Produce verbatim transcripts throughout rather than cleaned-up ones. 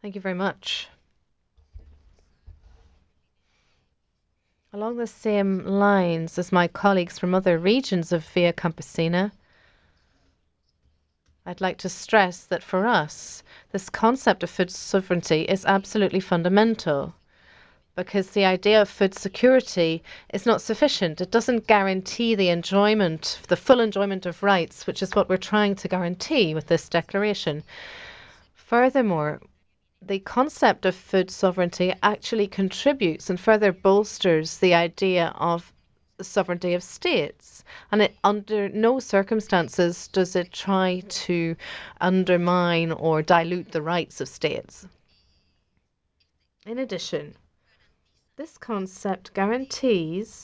Thank you very much. Along the same lines as my colleagues from other regions of Via Campesina, I'd like to stress that for us, this concept of food sovereignty is absolutely fundamental because the idea of food security is not sufficient. It doesn't guarantee the enjoyment, the full enjoyment of rights, which is what we're trying to guarantee with this declaration. Furthermore, the concept of food sovereignty actually contributes and further bolsters the idea of the sovereignty of states. And it, under no circumstances does it try to undermine or dilute the rights of states. In addition, this concept guarantees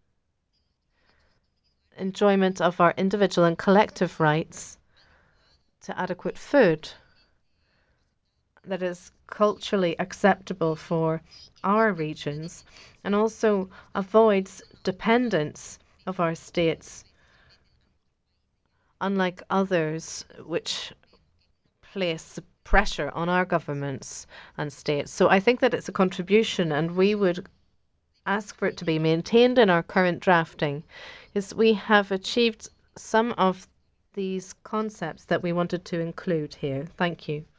enjoyment of our individual and collective rights to adequate food that is culturally acceptable for our regions and also avoids dependence of our states, unlike others which place pressure on our governments and states. So I think that it's a contribution, and we would ask for it to be maintained in our current drafting, is we have achieved some of these concepts that we wanted to include here. Thank you.